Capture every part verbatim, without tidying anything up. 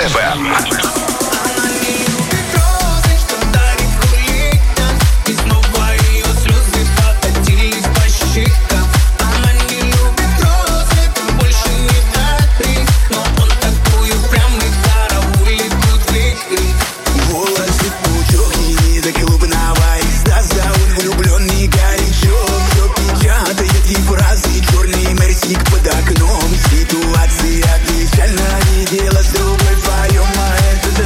эф эм. Ситуация печально, видела с другой поем, а это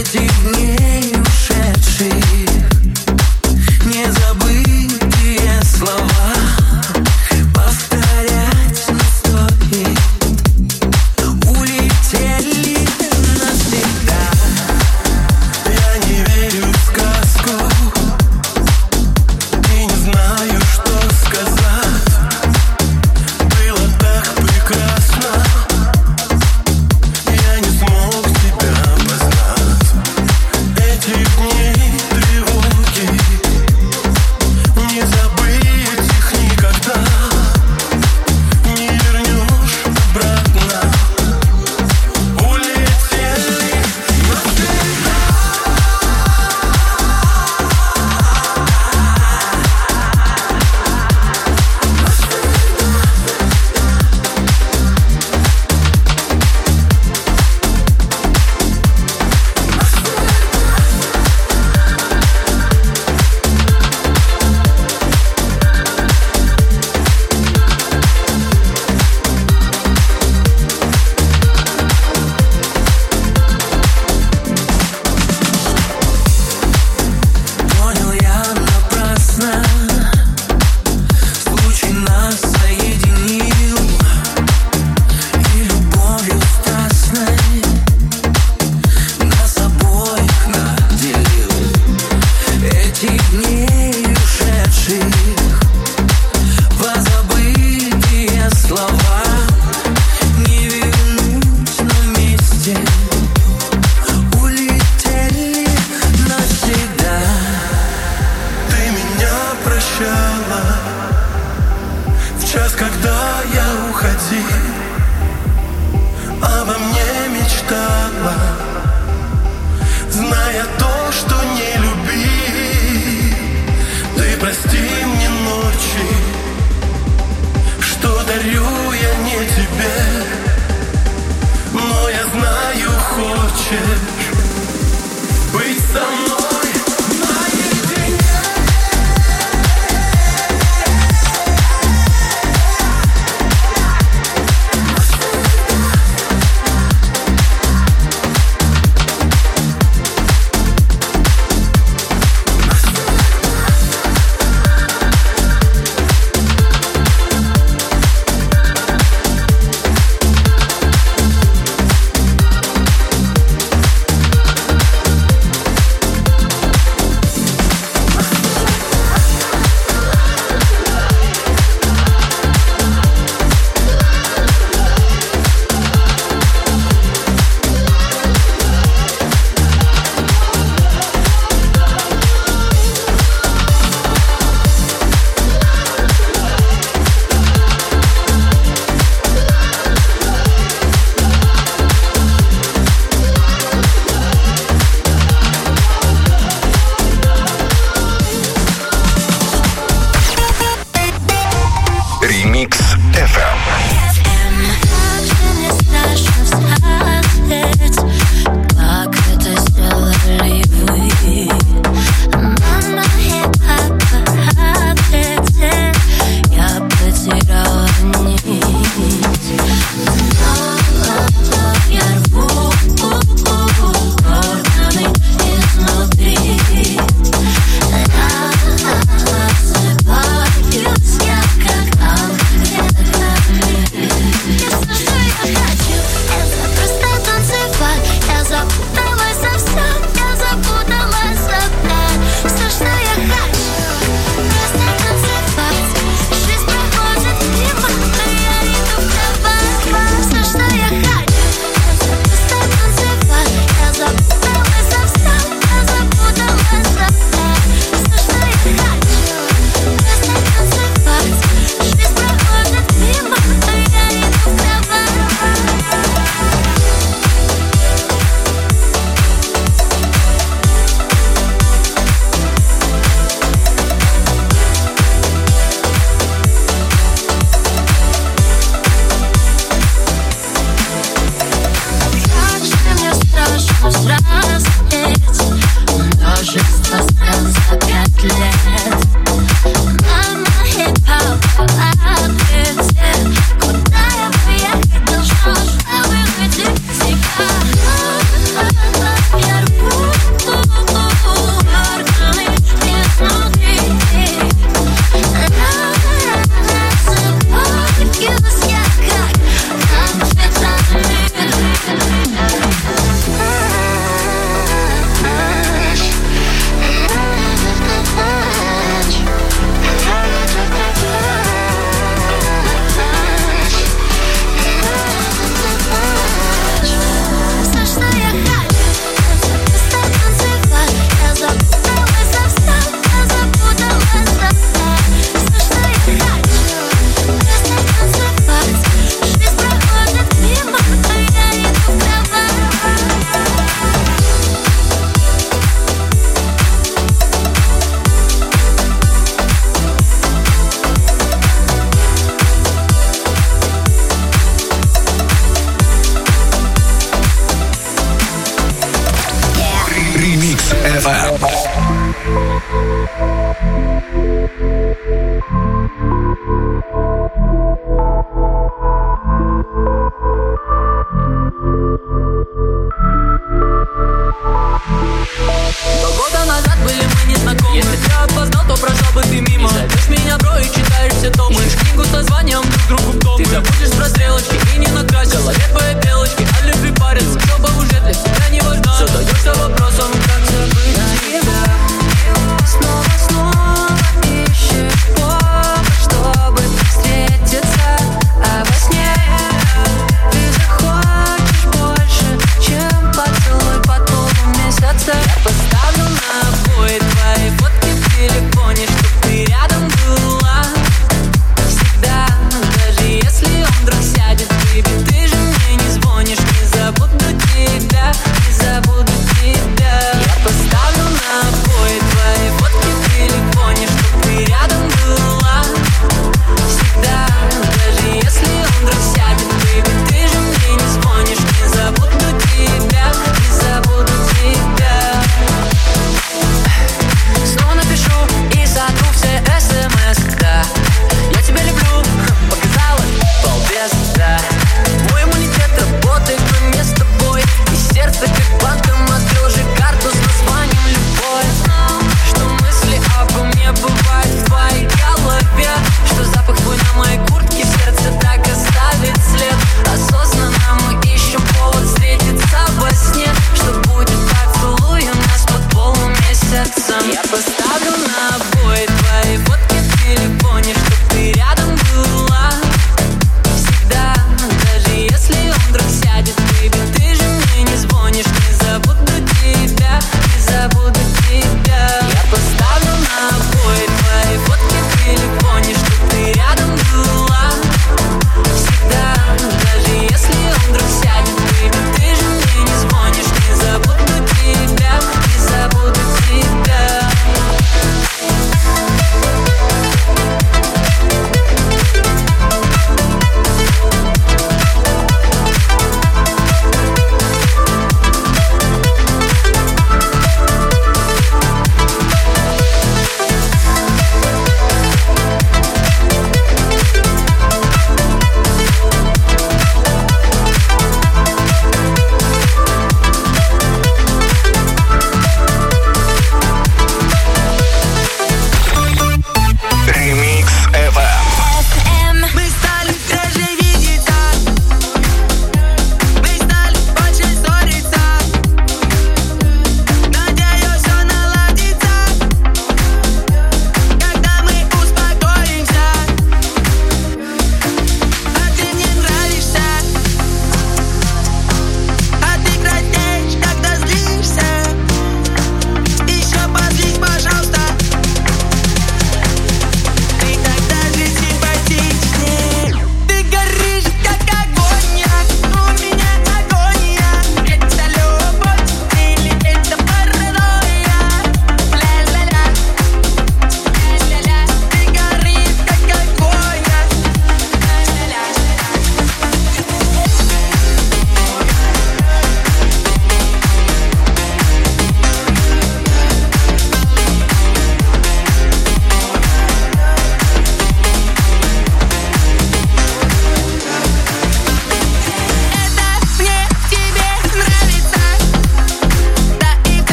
Куда я приехать должна, чтобы выйти в себя.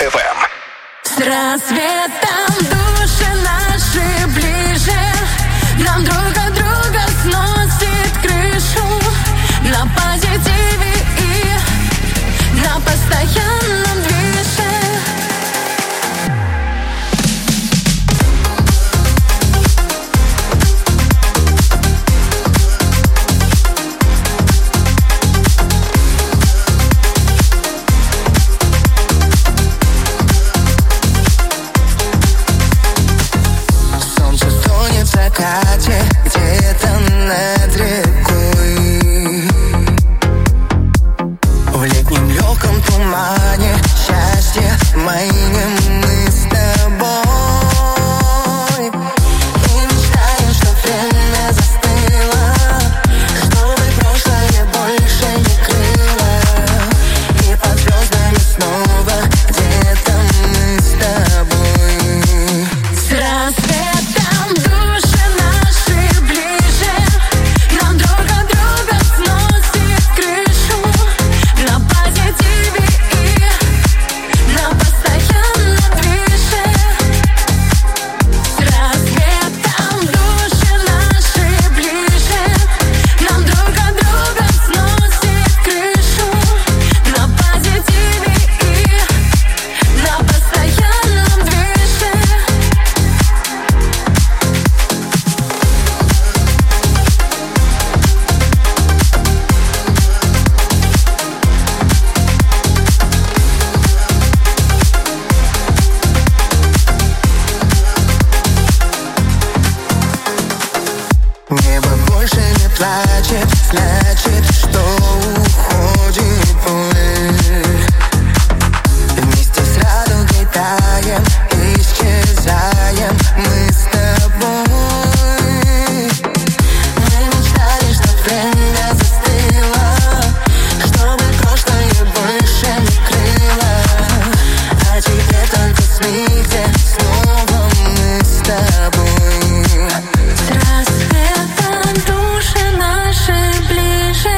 эф эм. С рассветом души наши ближе, нам друг от друга сносит крышу. На позитиве и на постоянном движе. Где-то над рекой, в летнем легком тумане счастье моим мы с тобой. И мечтаем, чтоб время застыло, чтобы прошлое больше не крыло. И под звездами снова где-то мы с тобой. С рассветом значит, что уходит пыль. Вместе с радугой таем, исчезаем мы с тобой. Мы мечтали, чтоб время застыло, чтобы прошлое больше не крыло. А теперь только сны, где снова мы с тобой. с рассветом души наши ближе,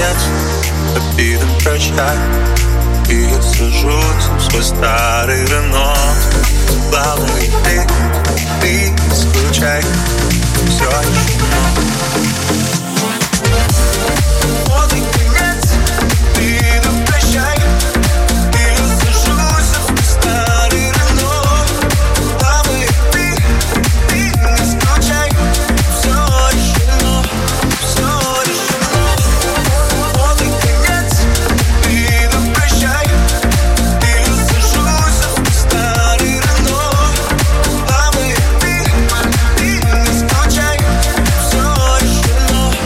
конец обиден прощай. И я сажусь в свой старый Рено. Главное ты, ты не скучай. Все еще вот и конец обиден прощай. И я сажусь в свой старый Рено. Главное ты, ты не скучай. Все решено, все решено. Вот и конец обиден прощай. Старый Рено, главное ты, ты не скучай, все решено.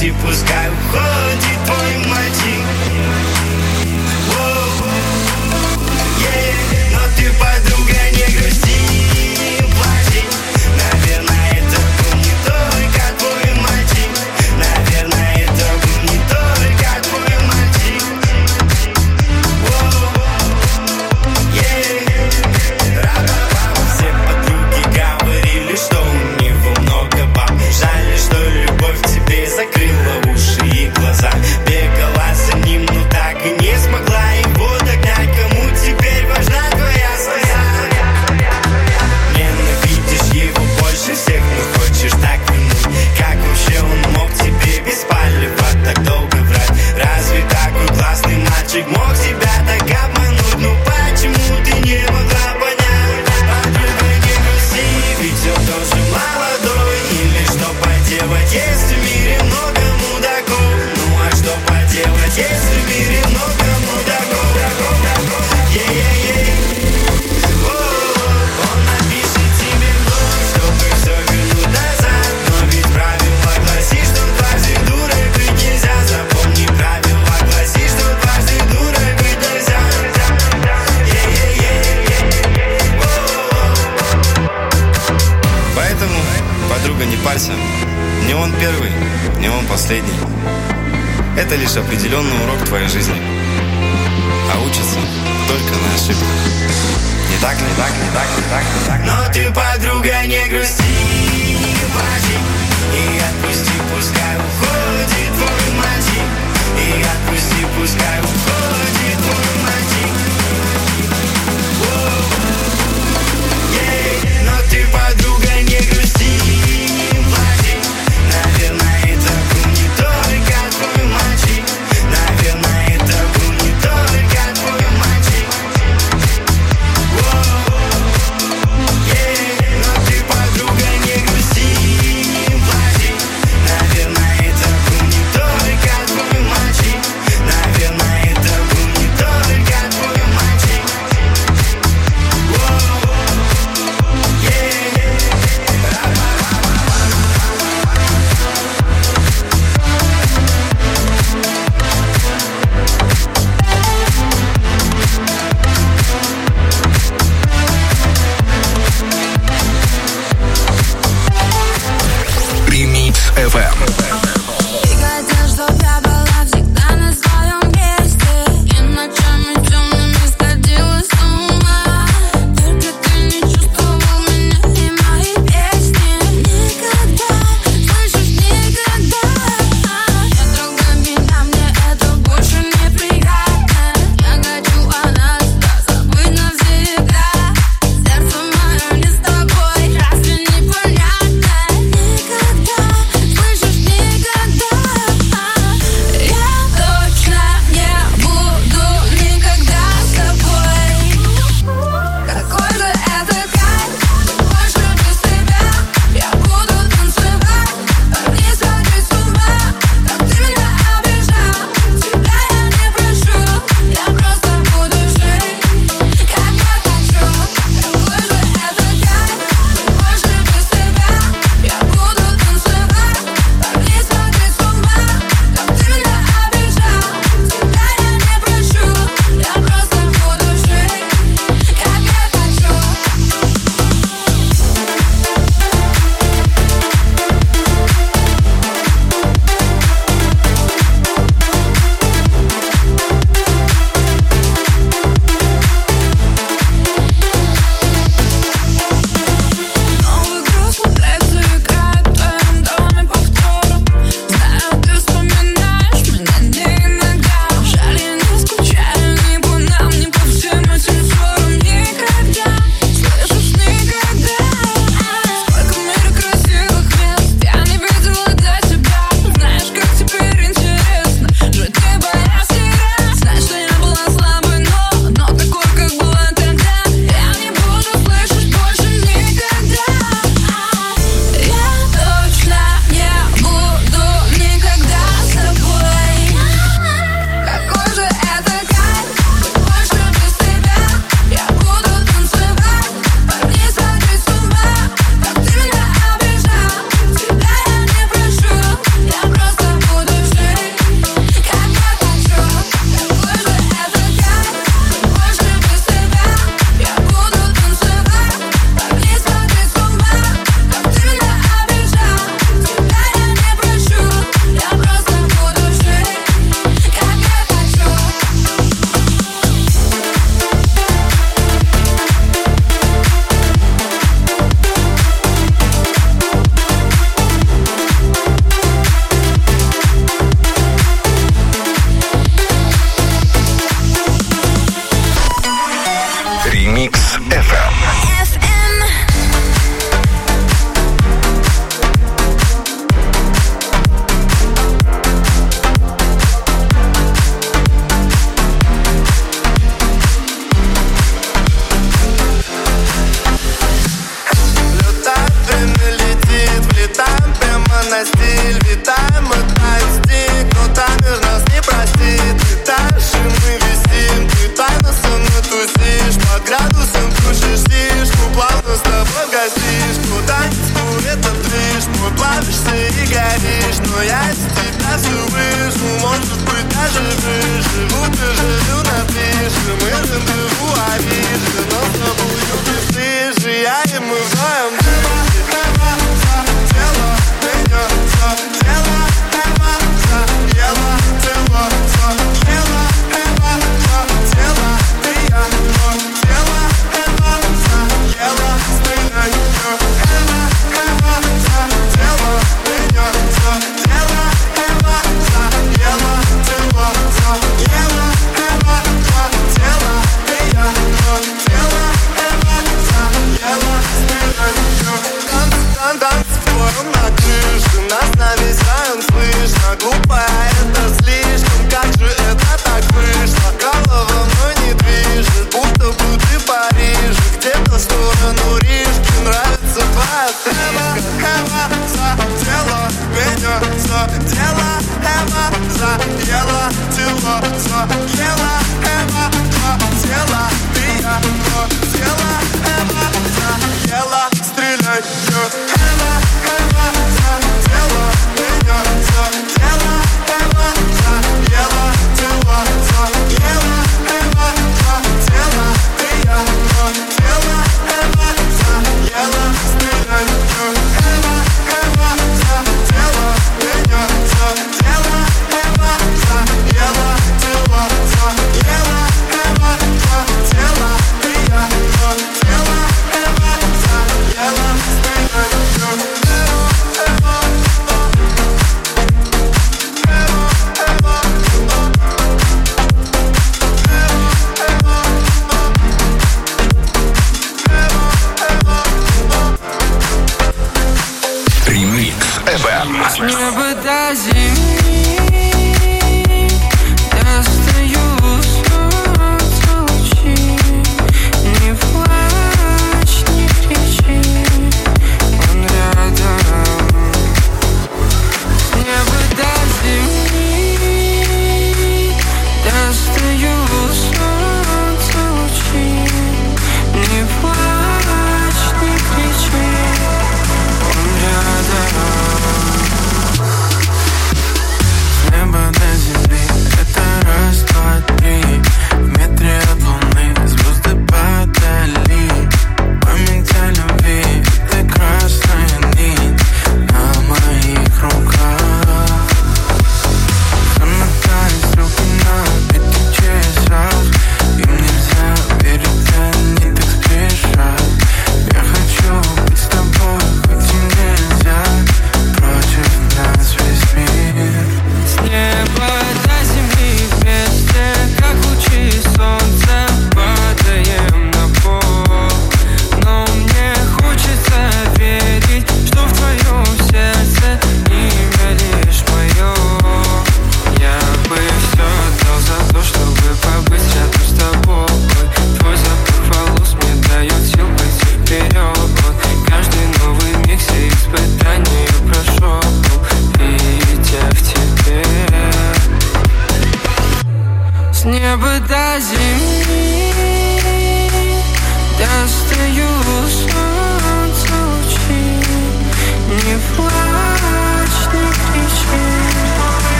Отпусти, пускай уходит твой мальчик. Но ты, подруга, не грусти, плачь. Наверное, это был не только твой мальчик. Наверное, это был не только твой мальчик. Все подруги говорили, что у него много баб. Жаль, что любовь тебе закрыла уши и глаза. Бегала за ним, но так и не смогла его догнать. Кому теперь важна твоя слеза? Ненавидишь его больше всех, но хочешь так вернуть. Как вообще он мог тебе без палева так долго врать? Разве такой классный мальчик мог тебя так обмануть? Ну почему ты не могла понять? Подруга, не грусти, ведь он тоже молодой. Или что поделать, если в мире много мудаков? Ну а что поделать, если в мире много мудаков? Ей-ей-ей. Он напишет тебе вновь, чтобы все вернуть назад. Но ведь правило гласит, что дважды дурой быть нельзя. Запомни, правило гласит, что дважды дурой быть нельзя. Поэтому, подруга, не парься. Не он первый, не он последний. Это лишь определенный урок твоей жизни. А учатся только на ошибках. Не так, не так, не так, не так, не так. Но ты, подруга, не грусти, плачь. И отпусти, пускай уходит твой мальчик. И отпусти, пускай уходит твой мальчик. Но ты, подруга, не грусти, плачь. Наверное, это был не только твой мальчик. Наверное, это был не только твой мальчик. Но ты, подруга, не грусти, плачь. Наверное, это был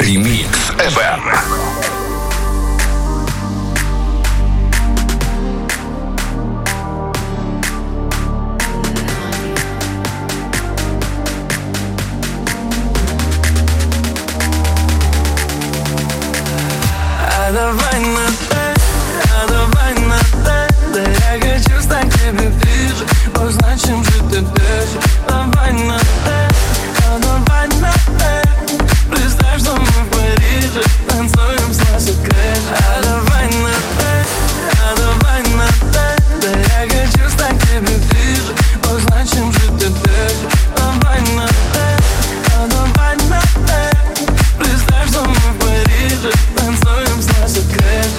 Remix эф эм. А давай на «ты», а давай на «ты», да я хочу стать тебе ближе, узнать, чем же ты дышишь. Давай на «ты», а давай на «ты», представь, что мы в Париже, танцуем с носа к крыше. А давай на «ты», а давай на «ты», да я хочу стать тебе ближе, узнать, чем же ты дышишь. Давай на «ты», а давай на «ты», представь, что мы в Париже, танцуем с носа к крыше.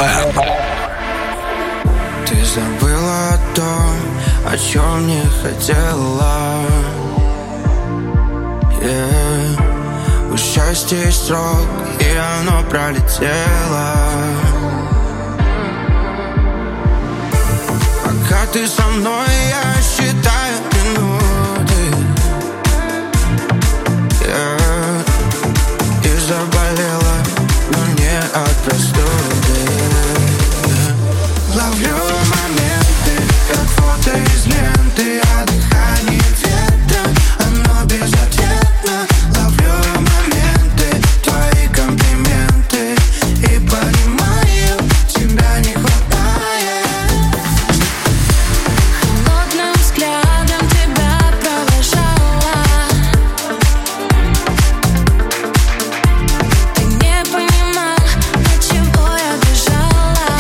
эф эм. Ты забыла о том, о чем не хотела. Yeah. У счастья есть срок, и оно пролетело. Пока ты со мной, я считаю минуты. Yeah. И заболела, но не от простуды. Yeah. Ловлю моменты, как фото из ленты, а дыхание ветра, оно безответно. Ловлю моменты, твои комплименты, и понимаю, тебя не хватает. Холодным взглядом тебя провожала. Ты не понимал, от чего я бежала.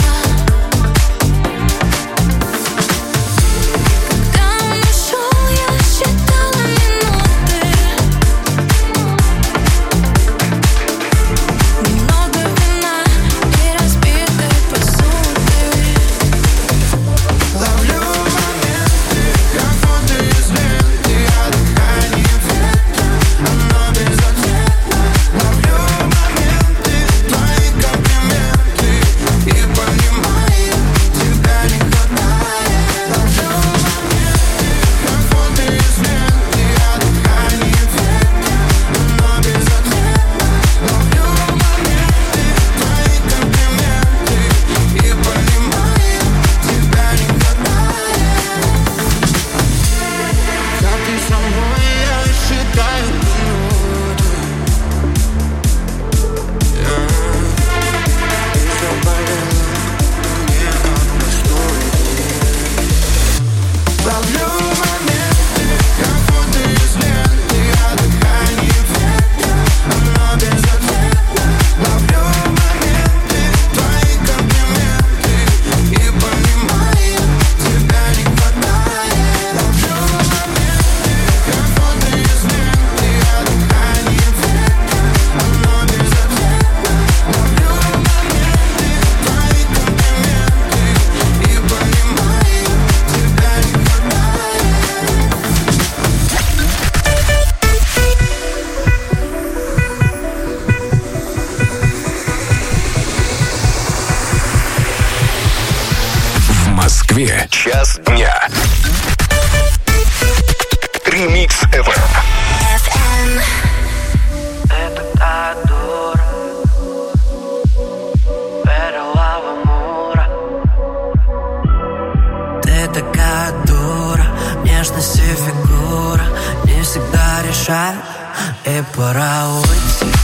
Когда он ушел, я считала минуты. Немного вина и разбитой посуды. Ловлю моменты, как фото из ленты, а дыхание ветра, оно безответно. Ловлю моменты, твои комплименты, и понимаю, тебя не хватает. Ловлю моменты, как фото из ленты, а дыхание ветра, оно безответно. Ловлю моменты, твои комплименты, и понимаю, тебя не хватает. Как ты со мной, я считаю минуты. Ты заболела, не от простуды. Ловлю моменты, как фото из ленты, а дыхание ветра, оно безответно. Ловлю моменты, твои комплименты, и понимаю, тебя не хватает. Ловлю моменты, как фото из ленты, а дыхание ветра, оно безответно. Ловлю моменты, твои комплименты, и понимаю, тебя не хватает. В Москве час дня. Ремикс эф эм. Ты такая дура, перела в амура. Ты такая дура, нежность и фигура не всегда решает, и пора уйти.